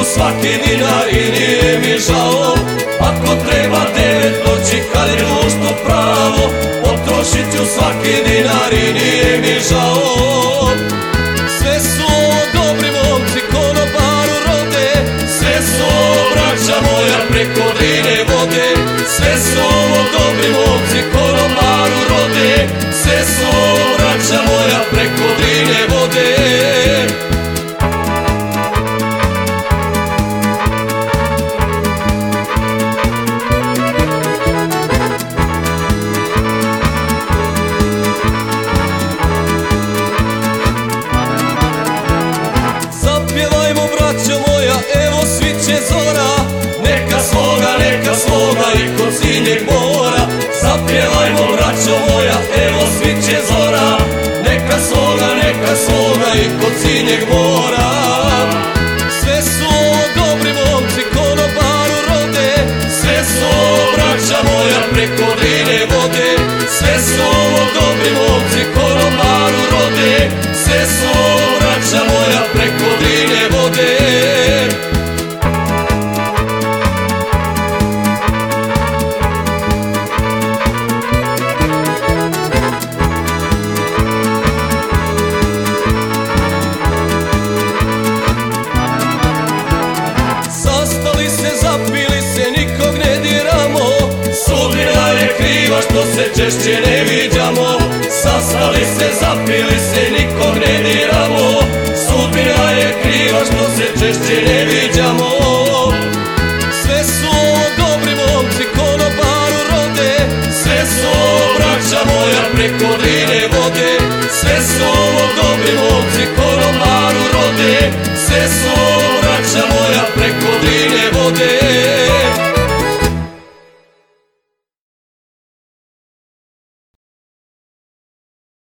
svaki dinar i nije mi žao. Ako treba 9 noći kad je društvo pravo, potrošit ću svaki dinar i nije mi žao. Sve su ovo dobri momci, konobaru rode, sve su ovo braća moja preko Drine vode. Sve su ovo dobri momci, konobaru rode, sve su ovo braća moja preko Drine vode. Evo sviće zora, neka svoga i kod sinjeg mora. Zapjevajmo braćo moja, evo sviće zora, neka svoga i kod sinjeg mora. Sve su ovo dobri momci, konobaru rode, sve su ovo braća moja preko Drine vode. Sve su ovo dobri momci, konobaru rode, sve su ovo braća moja preko Drine vode. Sudbina je kriva što se češće ne viđamo. Sastali se, zapili se, nikog ne diramo. Sudbina je kriva što se češće ne viđamo. Sve su ovo dobri momci, konobaru rode, sve su ovo braća moja preko Drine vode. Sve su ovo dobri momci, konobaru rode, sve su ovo braća moja preko Drine vode.